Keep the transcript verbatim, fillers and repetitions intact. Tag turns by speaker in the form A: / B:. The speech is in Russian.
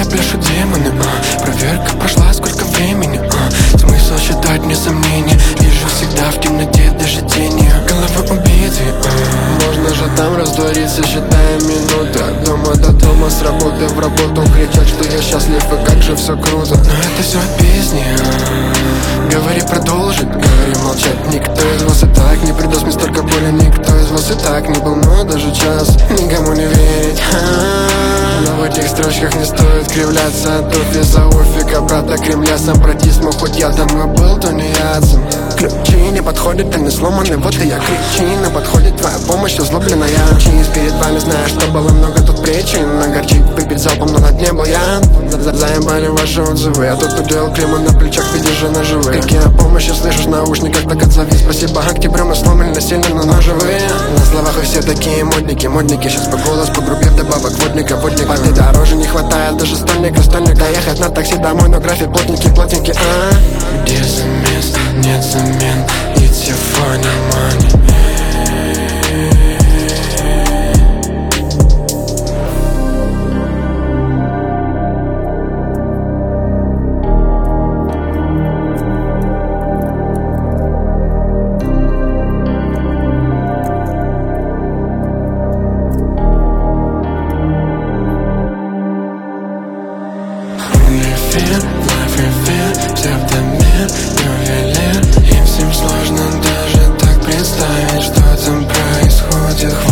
A: мне пляшут демоны, а. Проверка прошла, сколько времени, а. Смысл считать мне сомнения, вижу всегда в темноте даже тени головы убиты, а. Можно же там раствориться, считая минуты. От дома до дома, с работы в работу, кричать, что я счастлив и как же все круто. Но это все от песни, а. Говори продолжить, говори молчать. Никто из вас и так не придаст мне столько боли. Никто из вас и так не был мой даже час. Никому не верить, а-а-а. Но в этих строчках не стоит кривляться. Тут из-за офига брата Кремля. Сам протисну, хоть я там и был тунеядцем. Ключи не подходят, они сломаны, вот и я кричина. Подходит твоя помощь, озлобленная. Учись перед вами, зная, что было много тут причин. Огорчить, выпить залпом, но на дне был я. Заебали ваши отзывы, я тут удел клейма на плечах, видишь же наживы. Крики о помощи слышишь в наушниках, так отзови. Спасибо октябрю, мы сломлены сильно, но ножевые. На словах вы все такие модники, модники. Сейчас по голос погрубев, добавок водника, водника. Воды дороже не хватает, даже стольника, стольник. Доехать на такси домой, но график плотненький, плотненький, а. Где замес, нет замен, it's your funny money. Life reveal, псевдомир, ювелир. Им всем сложно даже так представить, что там происходит.